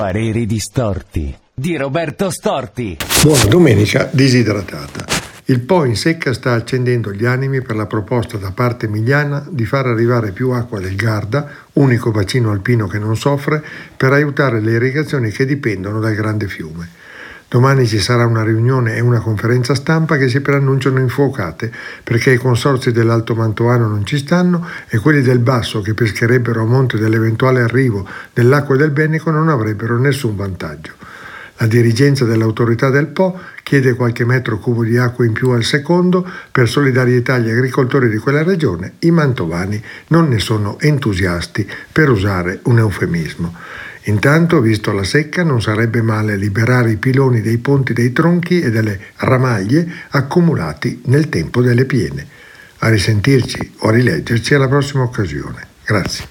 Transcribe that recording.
Pareri distorti di Roberto Storti. Buona domenica disidratata. Il Po in secca sta accendendo gli animi per la proposta da parte emiliana di far arrivare più acqua del Garda, unico bacino alpino che non soffre, per aiutare le irrigazioni che dipendono dal grande fiume. Domani ci sarà una riunione e una conferenza stampa che si preannunciano infuocate perché i consorzi dell'Alto Mantovano non ci stanno e quelli del Basso che pescherebbero a monte dell'eventuale arrivo dell'acqua del Benico non avrebbero nessun vantaggio. La dirigenza dell'autorità del Po chiede qualche metro cubo di acqua in più al secondo per solidarietà agli agricoltori di quella regione. I mantovani non ne sono entusiasti, per usare un eufemismo. Intanto, visto la secca, non sarebbe male liberare i piloni dei ponti dei tronchi e delle ramaglie accumulati nel tempo delle piene. A risentirci o a rileggerci alla prossima occasione. Grazie.